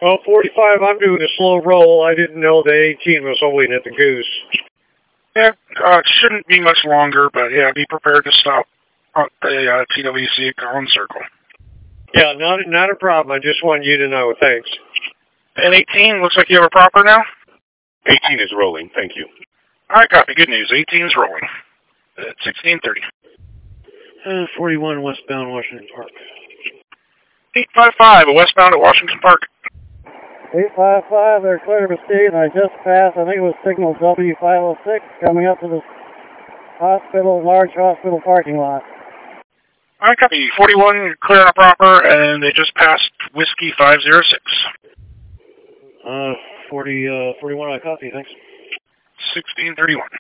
Well, 45, I'm doing a slow roll. I didn't know the 18 was holding at the Goose. Yeah, it shouldn't be much longer, but yeah, be prepared to stop at the TWC at Collins Circle. Yeah, not a problem. I just wanted you to know. Thanks. And 18, looks like you have a proper now? 18 is rolling, thank you. All right, copy. Good news. 18 is rolling. At 16:30. 41 westbound Washington Park. 855, westbound at Washington Park. 855, they're clear to proceed, and I just passed, I think it was signal W506, coming up to the large hospital parking lot. All right, copy. 41, clear and proper, and they just passed Whiskey 506. 41, I copy, thanks. 1631.